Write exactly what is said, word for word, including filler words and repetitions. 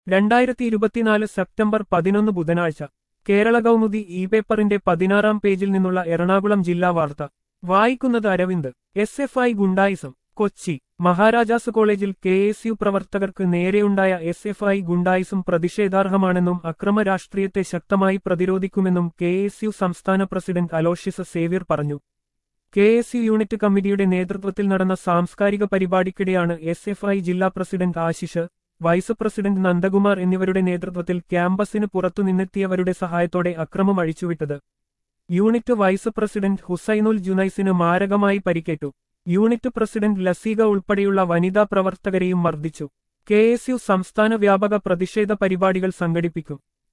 രണ്ടായിരത്തി ഇരുപത്തിനാല് സെപ്റ്റംബർ പതിനൊന്ന് ബുധനാഴ്ച കേരള കൗമുദി ഇ പേപ്പറിന്റെ പതിനാറാം പേജിൽ നിന്നുള്ള എറണാകുളം ജില്ലാ വാർത്ത വായിക്കുന്നത് അരവിന്ദ്. എസ് എഫ് ഐ ഗുണ്ടായിസം കൊച്ചി. മഹാരാജാസ് കോളേജിൽ കെ എസ് യു പ്രവർത്തകർക്ക് നേരെയുണ്ടായ എസ് എഫ് ഐ ഗുണ്ടായിസം പ്രതിഷേധാർഹമാണെന്നും അക്രമ രാഷ്ട്രീയത്തെ ശക്തമായി പ്രതിരോധിക്കുമെന്നും കെ എസ് യു സംസ്ഥാന പ്രസിഡന്റ് അലോഷ്യസ് സേവ്യർ പറഞ്ഞു. കെ എസ് യു യൂണിറ്റ് കമ്മിറ്റിയുടെ നേതൃത്വത്തിൽ നടന്ന സാംസ്കാരിക പരിപാടിക്കിടെയാണ് എസ് എഫ് ഐ ജില്ലാ president Ashish, vice president Nandakumar എന്നിവരുടെ നേതൃത്വത്തിൽ ക്യാമ്പസിന് പുറത്തുനിന്നെത്തിയവരുടെ സഹായത്തോടെ അക്രമം അഴിച്ചുവിട്ടത്. യൂണിറ്റ് വൈസ് പ്രസിഡന്റ് ഹുസൈനുൽ ജുനൈസിന് മാരകമായി പരിക്കേറ്റു. യൂണിറ്റ് പ്രസിഡന്റ് ലസീഗ ഉൾപ്പെടെയുള്ള വനിതാ പ്രവർത്തകരെയും മർദ്ദിച്ചു. കെ എസ് യു സംസ്ഥാന വ്യാപക പ്രതിഷേധ പരിപാടികൾ സംഘടിപ്പിക്കും.